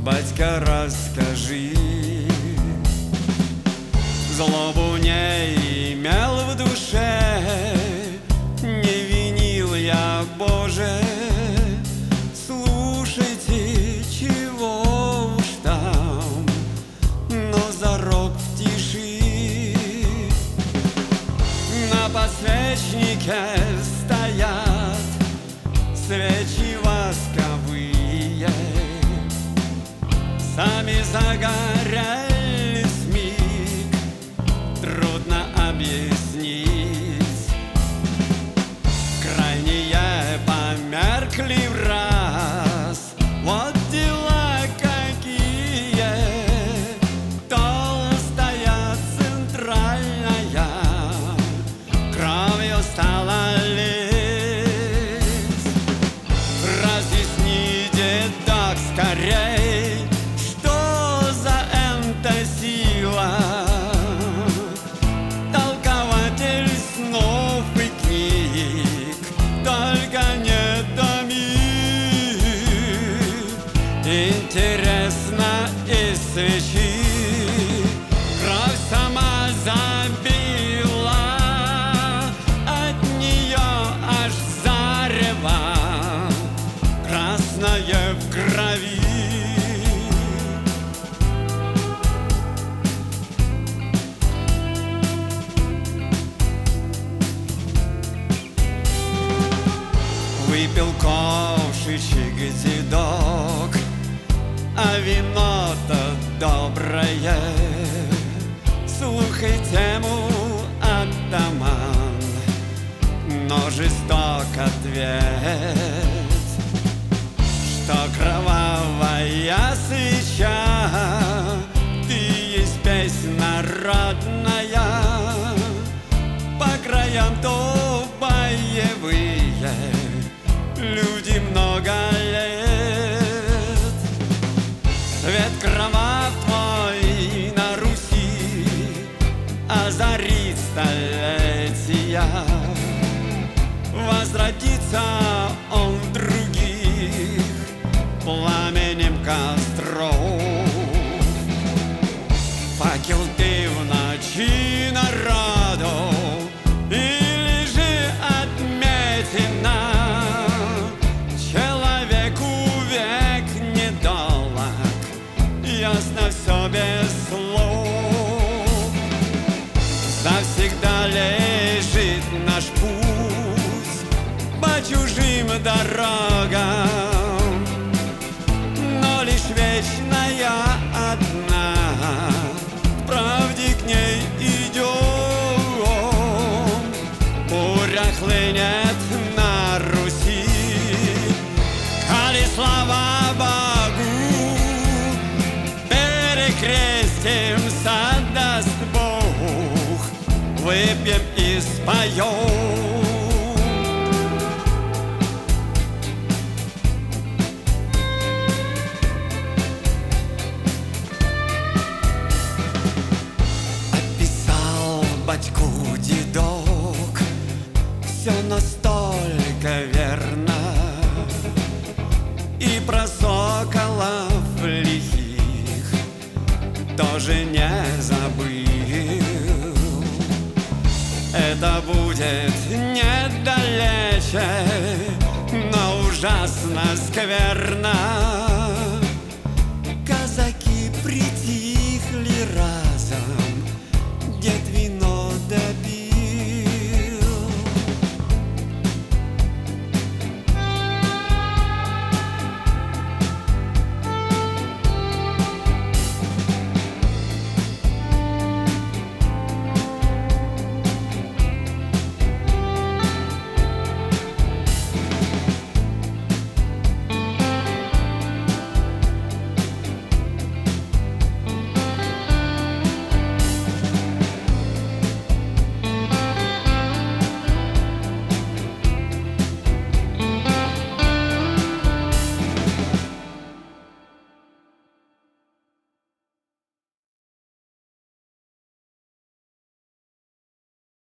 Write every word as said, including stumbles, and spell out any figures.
батька, расскажи. Злобу не имел в душе, не винил я, Боже. Слушайте, чего уж там, но зарок в тиши. На подсвечнике стоят свечи восковые, сами загорелись миг, трудно объяснить. Крайние померкли в раз, вот дела какие. Толстая центральная кровью стала лить. Разъясните так скорей, что за энта сила. Толкователь снов и книг, только не томи. Интересно из свечи кровь сама забила, от нее аж зарево красное в крови. Выпил ковшичек дедок, а вино-то доброе. Слухайте ему, атаман, но жесток ответ, что кровавая свеча, ты есть песнь народная. По краям то боевые люди много лет. Свет кровав твой на Руси озарит столетия. Возвратится он в других пламенем костров. Факел ты в ночи народу, или же отметина. Человеку век недолг, ясно все без слов. Завсегда лежит наш путь по чужим дорогам, но лишь вечная одна в правде к ней идем. Буря хлынет на Руси, коли слава Богу, перекрестимся, даст Бог, выпьем и споем. Описал батьку дедок все настолько верно, и про соколов лихих тоже не забыл. Это будет недалече, но ужасно скверно.